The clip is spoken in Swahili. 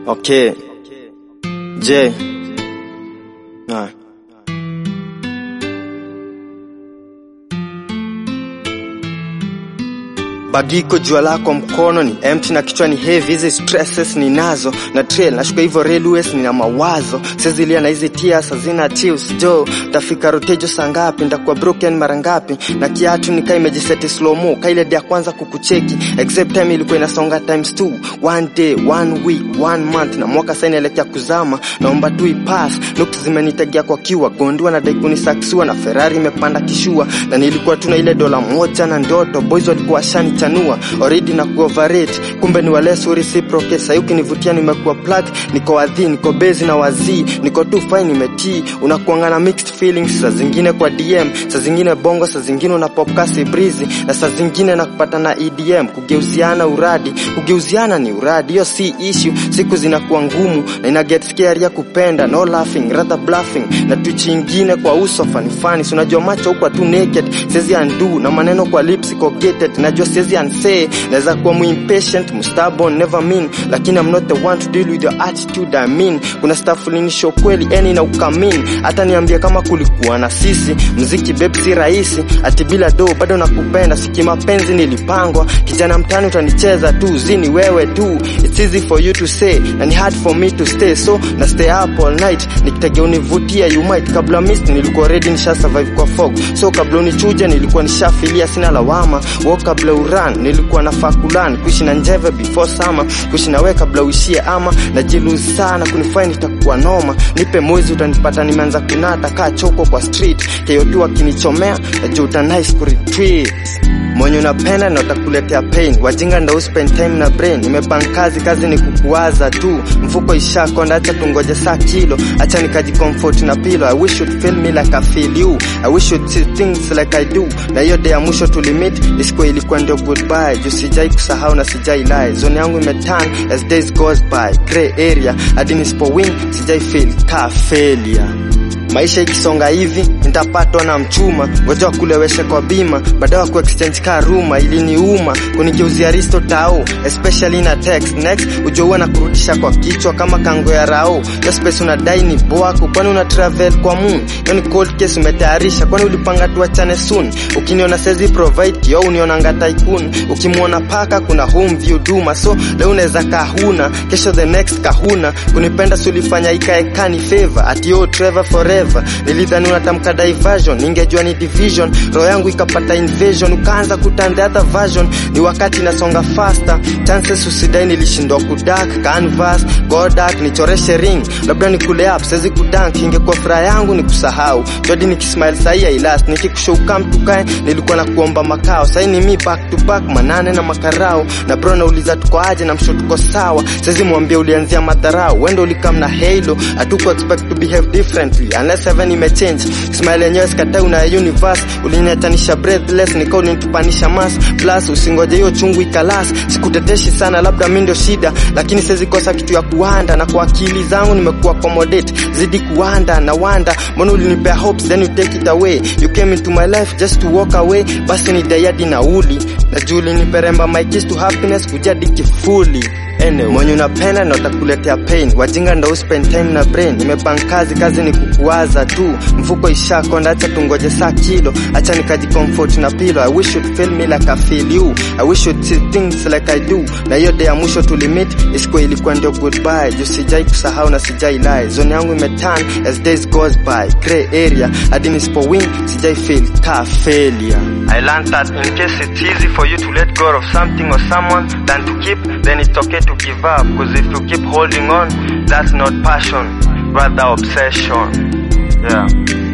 Okay. J. No. Bagiko jua lako mkono ni empty na kichwa ni heavy, hizi stresses ninazo na trail nashuka hivyo railways nina mawazo sezilia na hizi tears hazina chills jo tafika rotejo sangapi ndakuwa broken mara ngapi na kiatu nikai imejiseti slow mo kaile dia kwanza kukucheki except time ilikuwa inasonga times 2 one day one week one month na mwaka sasa inaelekea kuzama naomba tu ipass looks zimenitagia kwa kiwa gondua na daikuni saksua na Ferrari imepanda kishua na nilikuwa tuna ile dola moja na ndoto boys walikuwa shani chanua already na kuoverrate kumbe ni wale so reciprocate sasa ukinivutia nimekuwa plug niko wadhi niko busy na wazi niko too fine nimetii unakuangana mixed feelings saa zingine kwa DM saa zingine bongo saa zingine unapopkasi breezy na saa zingine nakupata na EDM kugeuziana uradi kugeuziana ni uradi hiyo si issue siku zinakuwa ngumu na ina get scary ya kupenda no laughing rather bluffing na tuchi ingine kwa uso funny unajua macho huko tu naked siwezi undo na maneno kwa lips iko gated najua siwezi unsay naweza kuwa impatient stubborn never mean lakini I'm not the one to deal with your attitude I mean kuna stuff ulinishow kweli any na ukamin hata niambia kama kulikuwa na sisi muziki babe si rahisi ati bila do bado nakupenda siki mapenzi nilipangwa kijana mtani utanicheza tu zini wewe tu it's easy for you to say and hard for me to stay so na stay up all night nikitegea univutia you might kabla mist nilikuwa ready nisha survive kwa fog so kabla unichuje nilikuwa nishafilia sina lawama walk kabla uran nilikuwa nafaa kulani kuishi na njeve before summer kuishi nawe kabla uishie ama najiluzi sana kunifanya nitakuwa noma nipe mwezi utanipata nimeanza kunata kaa choko kwa street keyotu akinichomea najua utanice kuretreat mwenye unapenda na utakuletea pain wajinga ndo spend time na brain nimepanga kazi ni kukuwaza tu mfuko ishakonda acha tungoje saa kilo acha nikajicomfort na pillow I wish you'd feel me like I feel you I wish you'd see things like I do na hiyo day ya mwisho tulimit isiko ilikuwa ndio goodbye juu sijai kusahau na sijai lie zone yangu imeturn as days goes by gray area hadi nisipo win sijai feel ka failure maisha ikisonga hivi nitapatwa na mchuma ngoja kulewesha kwa bima baadaye ku exchange car room iliniuma kunigeuzia risto tao especially na text next ujoa na kurudisha kwa kichwa kama kango ya rao hiyo space unadai ni boako kwani una travel kwa moon hiyo ni cold case umetayarisha kwani ulipanga tuachane soon ukiniona sezi provide yo uniona ngata tycoon ukimuona paka kuna home view duma so leo unaweza kahuna kesho the next kahuna kunipenda sulifanya ikaekani favor at yo Trevor forever nilidhani unatamka diversion ningejua ni division roho yangu ikapata invasion ukaanza kutanda hata version ni wakati nasonga faster chances usidai nilishindwa kudark canvas go dark nichoreshe ring labda nikule up siwezi kudank ingekuwa furaha yangu nikusahau jadi nikismile sahi I last nikikushow come tukae nilikuwa na kuomba makao sasa ni mi back to back manane na makarao na bro nauliza tuko aje na msho tuko sawa siwezi mwambie ulianzia madharau wendo ulikam na halo hatuko expect to behave differently unless heaven imechange smile yenyewe skatai una universe ulinetanisha breathless nikao nitupanisha mass plus usingoje hiyo chungu ikalas sikuteteshi sana labda mimi ndio shida lakini siwezi kosa kitu ya kuanda na kwa akili zangu nimekuwa accommodate zidi kuanda na wanda mbona ulinipea hopes then you take it away you came into my life just to walk away basi ni dayadi na uli na juli niperemba my kiss to happiness kujadi kifuli anyway mwenye unapenda na utakuletea pain wajinga ndo spend time na brain nimepanga kazi ni kukuwaza tu mfuko ishakonda acha tungoje saa kilo acha nikajicomfort na pillow I wish you'd feel me like I feel you I wish you'd see things like I do na hiyo day ya mwisho tulimit isiko ilikuwa ndio goodbye juu sijai kusahau na sijai lie zone yangu imeturn as days goes by gray area hadi nisipo win sijai feel ka failure I learned that in case it's easy for you to let go of something or someone than to keep then it's okay to give up because if you keep holding on that's not passion rather obsession yeah